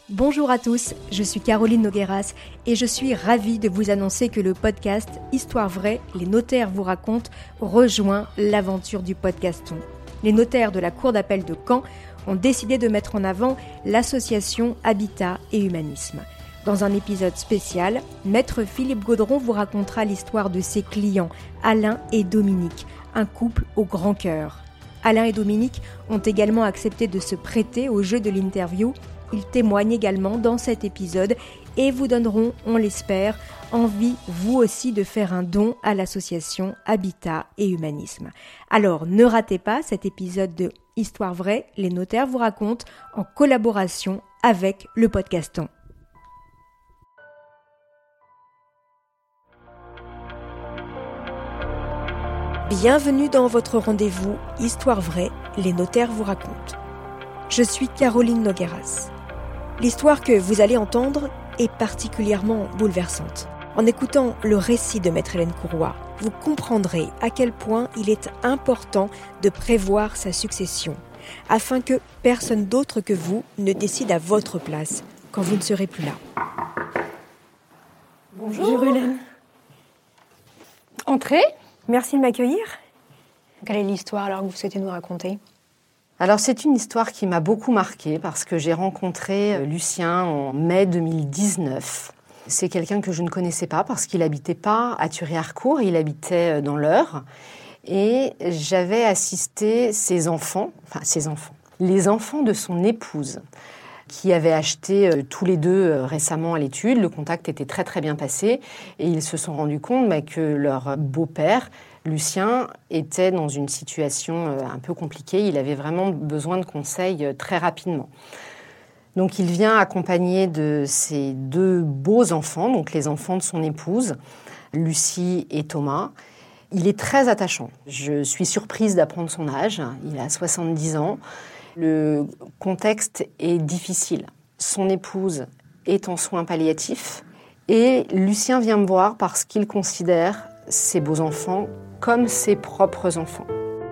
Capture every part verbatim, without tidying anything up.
Bonjour à tous, je suis Caroline Nogueras et je suis ravie de vous annoncer que le podcast Histoire vraie, les notaires vous racontent rejoint l'aventure du podcaston. Les notaires de la Cour d'appel de Caen ont décidé de mettre en avant l'association Habitat et Humanisme. Dans un épisode spécial, Maître Philippe Gaudron vous racontera l'histoire de ses clients, Alain et Dominique, un couple au grand cœur. Alain et Dominique ont également accepté de se prêter au jeu de l'interview. Ils témoignent également dans cet épisode et vous donneront, on l'espère, envie vous aussi de faire un don à l'association Habitat et Humanisme. Alors ne ratez pas cet épisode de Histoire vraie, les notaires vous racontent en collaboration avec le podcaston. Bienvenue dans votre rendez-vous Histoire vraie, les notaires vous racontent. Je suis Caroline Nogueras. L'histoire que vous allez entendre est particulièrement bouleversante. En écoutant le récit de Maître Hélène Courroy, vous comprendrez à quel point il est important de prévoir sa succession, afin que personne d'autre que vous ne décide à votre place quand vous ne serez plus là. Bonjour, Bonjour Hélène. Entrez. Merci de m'accueillir. Quelle est l'histoire alors que vous souhaitez nous raconter ? Alors c'est une histoire qui m'a beaucoup marquée parce que j'ai rencontré Lucien en mai deux mille dix-neuf. C'est quelqu'un que je ne connaissais pas parce qu'il n'habitait pas à Thury-Harcourt, il habitait dans l'Eure. Et j'avais assisté ses enfants, enfin ses enfants, les enfants de son épouse, qui avaient acheté tous les deux récemment à l'étude. Le contact était très très bien passé et ils se sont rendus compte bah, que leur beau-père, Lucien, était dans une situation un peu compliquée. Il avait vraiment besoin de conseils très rapidement. Donc il vient accompagné de ses deux beaux enfants, donc les enfants de son épouse, Lucie et Thomas. Il est très attachant. Je suis surprise d'apprendre son âge. Il a soixante-dix ans. Le contexte est difficile. Son épouse est en soins palliatifs et Lucien vient me voir parce qu'il considère ses beaux-enfants comme ses propres enfants.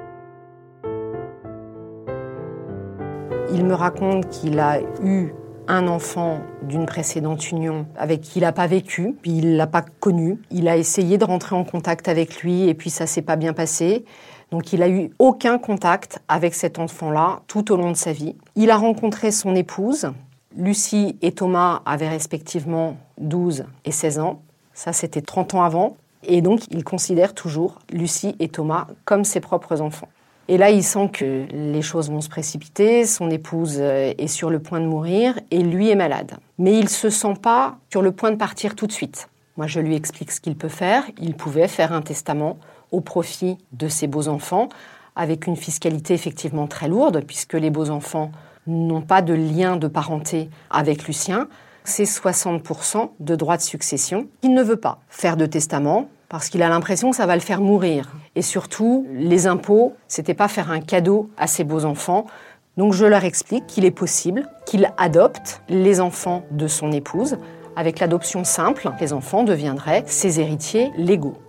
Il me raconte qu'il a eu un enfant d'une précédente union avec qui il n'a pas vécu, puis il ne l'a pas connu. Il a essayé de rentrer en contact avec lui et puis ça ne s'est pas bien passé. Donc il n'a eu aucun contact avec cet enfant-là tout au long de sa vie. Il a rencontré son épouse. Lucie et Thomas avaient respectivement douze et seize ans. Ça, c'était trente ans avant. Et donc, il considère toujours Lucie et Thomas comme ses propres enfants. Et là, il sent que les choses vont se précipiter. Son épouse est sur le point de mourir et lui est malade. Mais il ne se sent pas sur le point de partir tout de suite. Moi, je lui explique ce qu'il peut faire. Il pouvait faire un testament au profit de ses beaux-enfants, avec une fiscalité effectivement très lourde, puisque les beaux-enfants n'ont pas de lien de parenté avec Lucien. C'est soixante pour cent de droits de succession. Il ne veut pas faire de testament parce qu'il a l'impression que ça va le faire mourir. Et surtout, les impôts, c'était pas faire un cadeau à ses beaux-enfants. Donc je leur explique qu'il est possible qu'il adopte les enfants de son épouse. Avec l'adoption simple, les enfants deviendraient ses héritiers légaux.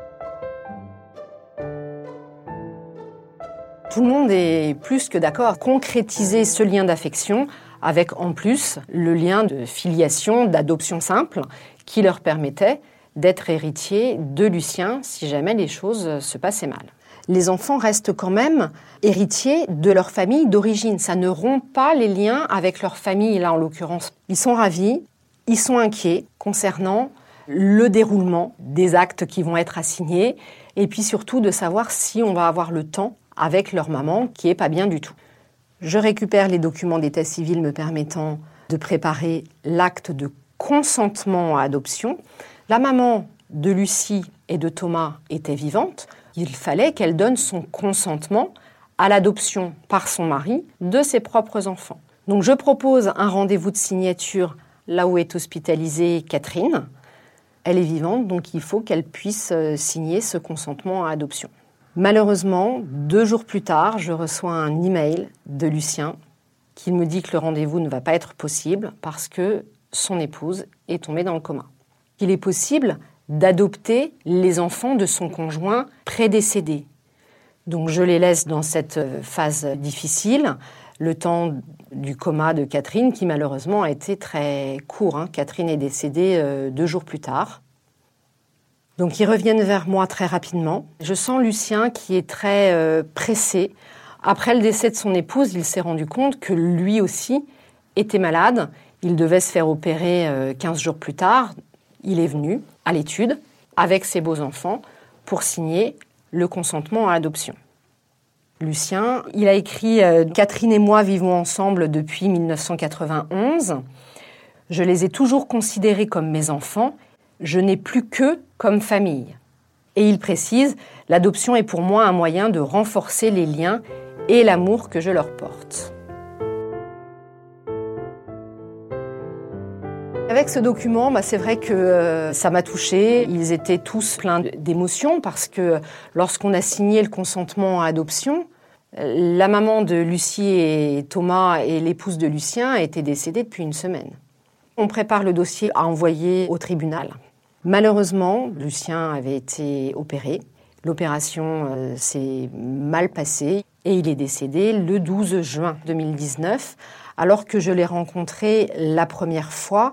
Tout le monde est plus que d'accord. Concrétiser ce lien d'affection avec en plus le lien de filiation, d'adoption simple, qui leur permettait d'être héritiers de Lucien si jamais les choses se passaient mal. Les enfants restent quand même héritiers de leur famille d'origine. Ça ne rompt pas les liens avec leur famille, là en l'occurrence. Ils sont ravis, ils sont inquiets concernant le déroulement des actes qui vont être assignés et puis surtout de savoir si on va avoir le temps avec leur maman qui n'est pas bien du tout. Je récupère les documents d'état civil me permettant de préparer l'acte de consentement à adoption. La maman de Lucie et de Thomas était vivante. Il fallait qu'elle donne son consentement à l'adoption par son mari de ses propres enfants. Donc je propose un rendez-vous de signature là où est hospitalisée Catherine. Elle est vivante, donc il faut qu'elle puisse signer ce consentement à adoption. Malheureusement, deux jours plus tard, je reçois un email de Lucien qui me dit que le rendez-vous ne va pas être possible parce que son épouse est tombée dans le coma. Il est possible d'adopter les enfants de son conjoint prédécédé. Donc je les laisse dans cette phase difficile. le temps du coma de Catherine, qui malheureusement a été très court. Hein. Catherine est décédée euh, deux jours plus tard. Donc ils reviennent vers moi très rapidement. Je sens Lucien qui est très euh, pressé. Après le décès de son épouse, il s'est rendu compte que lui aussi était malade. Il devait se faire opérer euh, quinze jours plus tard. Il est venu à l'étude avec ses beaux-enfants pour signer le consentement à l'adoption. Lucien, il a écrit euh, « Catherine et moi vivons ensemble depuis dix-neuf cent quatre-vingt-onze. Je les ai toujours considérés comme mes enfants. Je n'ai plus qu'eux comme famille. » Et il précise « L'adoption est pour moi un moyen de renforcer les liens et l'amour que je leur porte. » Avec ce document, bah, c'est vrai que euh, ça m'a touchée. Ils étaient tous pleins d'émotions parce que lorsqu'on a signé le consentement à adoption, la maman de Lucie et Thomas et l'épouse de Lucien étaient décédées depuis une semaine. On prépare le dossier à envoyer au tribunal. Malheureusement, Lucien avait été opéré. L'opération euh, s'est mal passée et il est décédé le douze juin deux mille dix-neuf, alors que je l'ai rencontré la première fois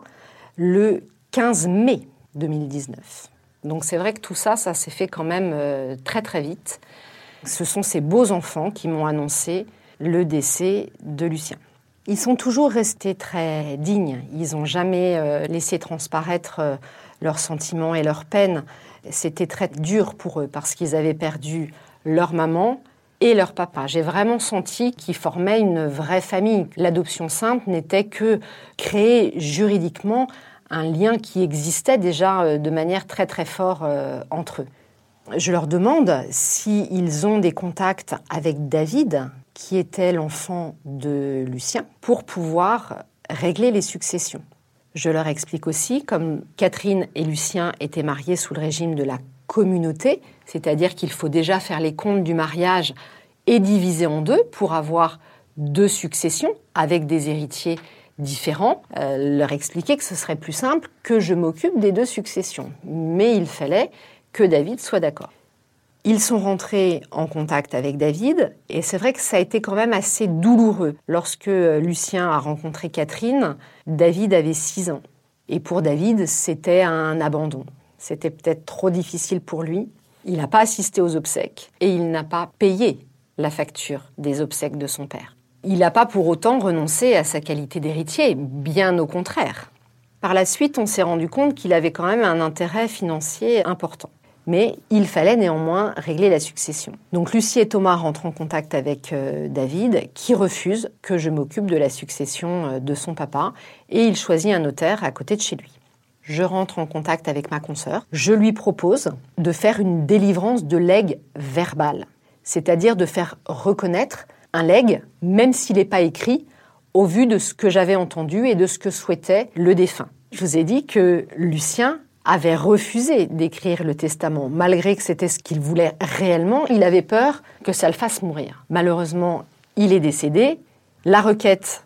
le quinze mai deux mille dix-neuf. Donc c'est vrai que tout ça, ça s'est fait quand même euh, très très vite. Ce sont ces beaux enfants qui m'ont annoncé le décès de Lucien. Ils sont toujours restés très dignes. Ils n'ont jamais euh, laissé transparaître euh, leurs sentiments et leurs peines. C'était très dur pour eux parce qu'ils avaient perdu leur maman et leur papa. J'ai vraiment senti qu'ils formaient une vraie famille. L'adoption simple n'était que créer juridiquement un lien qui existait déjà de manière très très forte euh, entre eux. Je leur demande s'ils ont des contacts avec David, qui était l'enfant de Lucien, pour pouvoir régler les successions. Je leur explique aussi, comme Catherine et Lucien étaient mariés sous le régime de la communauté, c'est-à-dire qu'il faut déjà faire les comptes du mariage et diviser en deux pour avoir deux successions avec des héritiers différents, euh, leur expliquer que ce serait plus simple que je m'occupe des deux successions. Mais il fallait que David soit d'accord. Ils sont rentrés en contact avec David et c'est vrai que ça a été quand même assez douloureux. Lorsque Lucien a rencontré Catherine, David avait six ans. Et pour David, c'était un abandon. C'était peut-être trop difficile pour lui. Il n'a pas assisté aux obsèques et il n'a pas payé la facture des obsèques de son père. Il n'a pas pour autant renoncé à sa qualité d'héritier, bien au contraire. Par la suite, on s'est rendu compte qu'il avait quand même un intérêt financier important. Mais il fallait néanmoins régler la succession. Donc Lucie et Thomas rentrent en contact avec euh, David, qui refuse que je m'occupe de la succession euh, de son papa, et il choisit un notaire à côté de chez lui. Je rentre en contact avec ma consoeur. Je lui propose de faire une délivrance de legs verbal, c'est-à-dire de faire reconnaître un legs, même s'il n'est pas écrit, au vu de ce que j'avais entendu et de ce que souhaitait le défunt. Je vous ai dit que Lucien avait refusé d'écrire le testament, malgré que c'était ce qu'il voulait réellement. Il avait peur que ça le fasse mourir. Malheureusement, il est décédé. La requête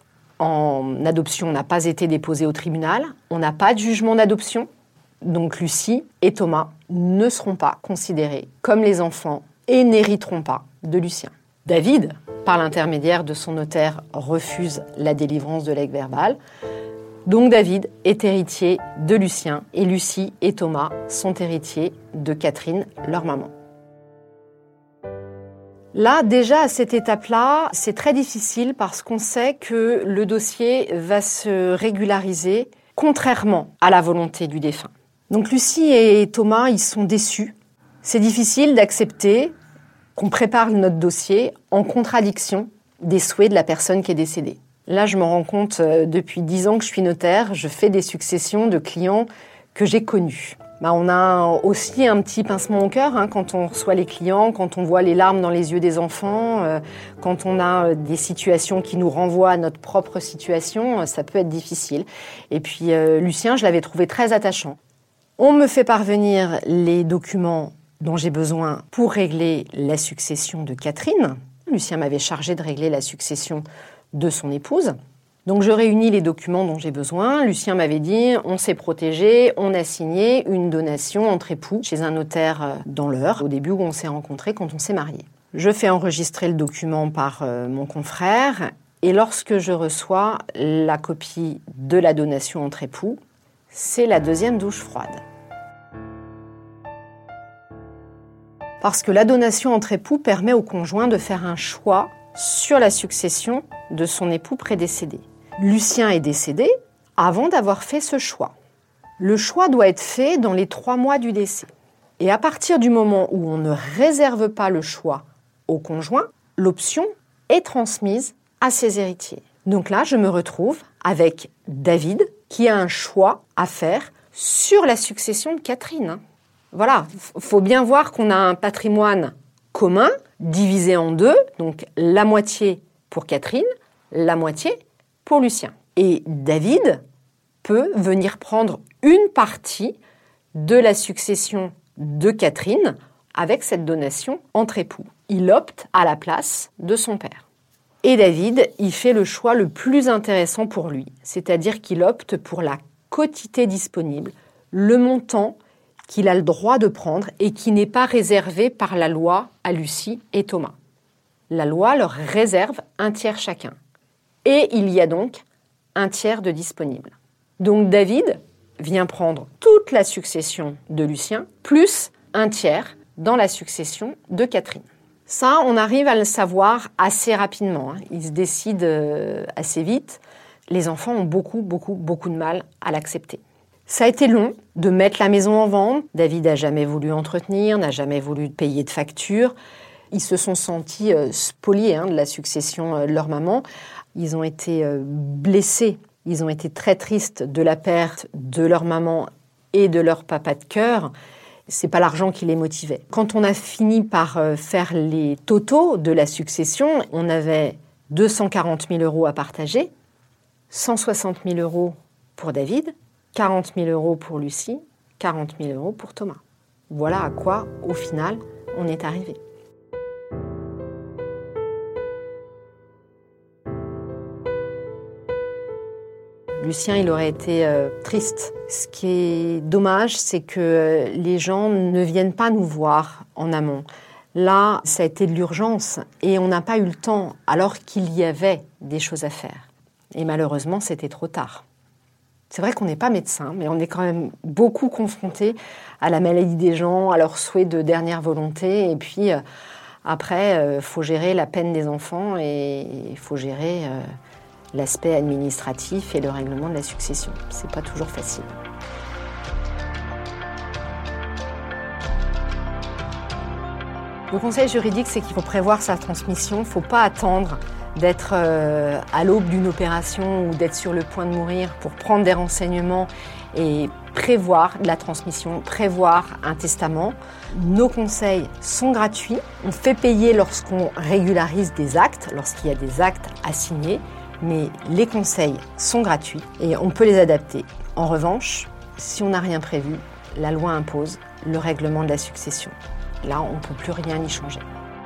en adoption n'a pas été déposée au tribunal. On n'a pas de jugement d'adoption. Donc Lucie et Thomas ne seront pas considérés comme les enfants et n'hériteront pas de Lucien. David, par l'intermédiaire de son notaire, refuse la délivrance de legs verbal. Donc David est héritier de Lucien et Lucie et Thomas sont héritiers de Catherine, leur maman. Là, déjà à cette étape-là, c'est très difficile parce qu'on sait que le dossier va se régulariser contrairement à la volonté du défunt. Donc Lucie et Thomas, ils sont déçus. C'est difficile d'accepter qu'on prépare notre dossier en contradiction des souhaits de la personne qui est décédée. Là, je me rends compte, euh, depuis dix ans que je suis notaire, je fais des successions de clients que j'ai connus. Bah, on a aussi un petit pincement au cœur hein, quand on reçoit les clients, quand on voit les larmes dans les yeux des enfants, euh, quand on a euh, des situations qui nous renvoient à notre propre situation, euh, ça peut être difficile. Et puis euh, Lucien, je l'avais trouvé très attachant. On me fait parvenir les documents dont j'ai besoin pour régler la succession de Catherine. Lucien m'avait chargé de régler la succession de son épouse. Donc je réunis les documents dont j'ai besoin. Lucien m'avait dit, on s'est protégé, on a signé une donation entre époux chez un notaire dans l'Eure, au début où on s'est rencontrés quand on s'est mariés. Je fais enregistrer le document par euh, mon confrère Et lorsque je reçois la copie de la donation entre époux, c'est la deuxième douche froide. Parce que la donation entre époux permet au conjoint de faire un choix sur la succession de son époux prédécédé. Lucien est décédé avant d'avoir fait ce choix. Le choix doit être fait dans les trois mois du décès. Et à partir du moment où on ne réserve pas le choix au conjoint, l'option est transmise à ses héritiers. Donc là, je me retrouve avec David qui a un choix à faire sur la succession de Catherine. Voilà, il faut bien voir qu'on a un patrimoine commun, divisé en deux, donc la moitié pour Catherine, la moitié pour Lucien. Et David peut venir prendre une partie de la succession de Catherine avec cette donation entre époux. Il opte à la place de son père. Et David, il fait le choix le plus intéressant pour lui, c'est-à-dire qu'il opte pour la quotité disponible, le montant qu'il a le droit de prendre et qui n'est pas réservé par la loi à Lucie et Thomas. La loi leur réserve un tiers chacun. Et il y a donc un tiers de disponible. Donc David vient prendre toute la succession de Lucien, plus un tiers dans la succession de Catherine. Ça, on arrive à le savoir assez rapidement. Hein. Il se décide euh, assez vite. Les enfants ont beaucoup, beaucoup, beaucoup de mal à l'accepter. Ça a été long de mettre la maison en vente. David n'a jamais voulu entretenir, n'a jamais voulu payer de facture. Ils se sont sentis euh, spoliés hein, de la succession euh, de leur maman. Ils ont été euh, blessés. Ils ont été très tristes de la perte de leur maman et de leur papa de cœur. C'est pas l'argent qui les motivait. Quand on a fini par euh, faire les totaux de la succession, on avait deux cent quarante mille euros à partager, cent soixante mille euros pour David, quarante mille euros pour Lucie, quarante mille euros pour Thomas. Voilà à quoi, au final, on est arrivé. Lucien, il aurait été euh, triste. Ce qui est dommage, c'est que les gens ne viennent pas nous voir en amont. Là, ça a été de l'urgence et on n'a pas eu le temps, alors qu'il y avait des choses à faire. Et malheureusement, c'était trop tard. C'est vrai qu'on n'est pas médecin, mais on est quand même beaucoup confronté à la maladie des gens, à leurs souhaits de dernière volonté. Et puis, euh, après, il euh, faut gérer la peine des enfants et il faut gérer euh, l'aspect administratif et le règlement de la succession. C'est pas toujours facile. Le conseil juridique, c'est qu'il faut prévoir sa transmission. Il ne faut pas attendre d'être euh, à l'aube d'une opération ou d'être sur le point de mourir pour prendre des renseignements et prévoir la transmission, prévoir un testament. Nos conseils sont gratuits. On fait payer lorsqu'on régularise des actes, lorsqu'il y a des actes à signer, mais les conseils sont gratuits et on peut les adapter. En revanche, si on n'a rien prévu, la loi impose le règlement de la succession. Là, on ne peut plus rien y changer.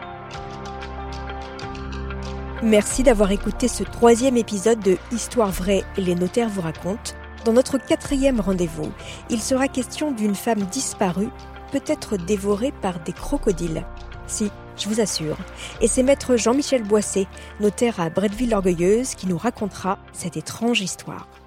Merci d'avoir écouté ce troisième épisode de Histoire vraie, les notaires vous racontent. Dans notre quatrième rendez-vous, il sera question d'une femme disparue, peut-être dévorée par des crocodiles. Si, je vous assure. Et c'est maître Jean-Michel Boisset, notaire à Bretteville-l'Orgueilleuse, qui nous racontera cette étrange histoire.